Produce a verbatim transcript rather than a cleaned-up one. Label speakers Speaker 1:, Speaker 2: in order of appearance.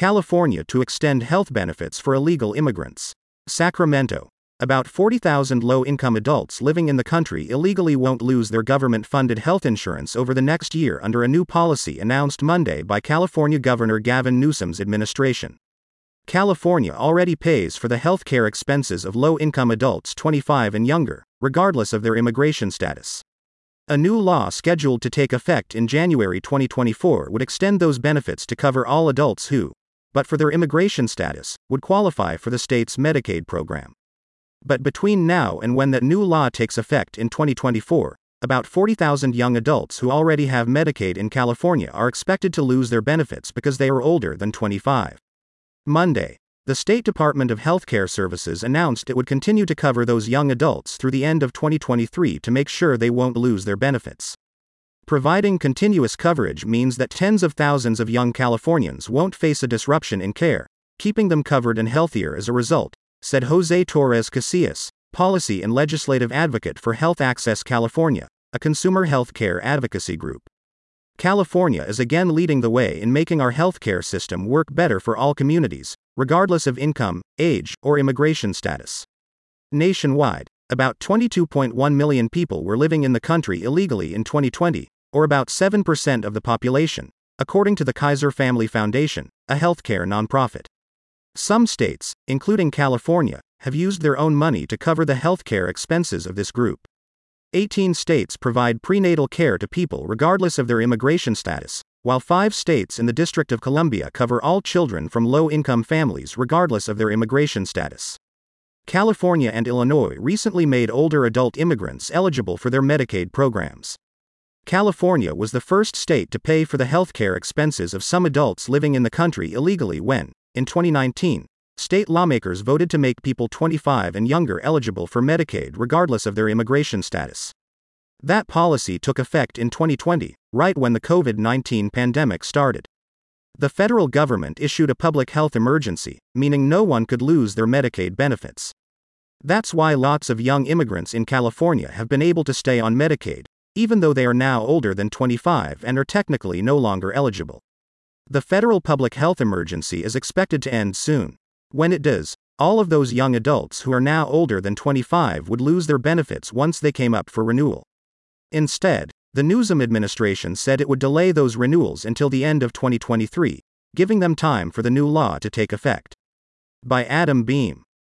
Speaker 1: California to extend health benefits for illegal immigrants. Sacramento. About forty thousand low-income adults living in the country illegally won't lose their government-funded health insurance over the next year under a new policy announced Monday by California Governor Gavin Newsom's administration. California already pays for the health care expenses of low-income adults twenty-five and younger, regardless of their immigration status. A new law scheduled to take effect in January twenty twenty-four would extend those benefits to cover all adults who, but for their immigration status, would qualify for the state's Medicaid program. But between now and when that new law takes effect in twenty twenty-four, about forty thousand young adults who already have Medicaid in California are expected to lose their benefits because they are older than twenty-five. Monday, the State Department of Healthcare Services announced it would continue to cover those young adults through the end of twenty twenty-three to make sure they won't lose their benefits. Providing continuous coverage means that tens of thousands of young Californians won't face a disruption in care, keeping them covered and healthier as a result, said Jose Torres Casillas, policy and legislative advocate for Health Access California, a consumer health care advocacy group. California is again leading the way in making our healthcare system work better for all communities, regardless of income, age, or immigration status. Nationwide, about twenty-two point one million people were living in the country illegally in twenty twenty, or about seven percent of the population, according to the Kaiser Family Foundation, a healthcare nonprofit. Some states, including California, have used their own money to cover the healthcare expenses of this group. eighteen states provide prenatal care to people regardless of their immigration status, while five states in the District of Columbia cover all children from low-income families regardless of their immigration status. California and Illinois recently made older adult immigrants eligible for their Medicaid programs. California was the first state to pay for the healthcare expenses of some adults living in the country illegally when, in twenty nineteen, state lawmakers voted to make people twenty-five and younger eligible for Medicaid regardless of their immigration status. That policy took effect in twenty twenty, right when the COVID nineteen pandemic started. The federal government issued a public health emergency, meaning no one could lose their Medicaid benefits. That's why lots of young immigrants in California have been able to stay on Medicaid, even though they are now older than twenty-five and are technically no longer eligible. The federal public health emergency is expected to end soon. When it does, all of those young adults who are now older than twenty-five would lose their benefits once they came up for renewal. Instead, the Newsom administration said it would delay those renewals until the end of twenty twenty-three, giving them time for the new law to take effect. By Adam Beam.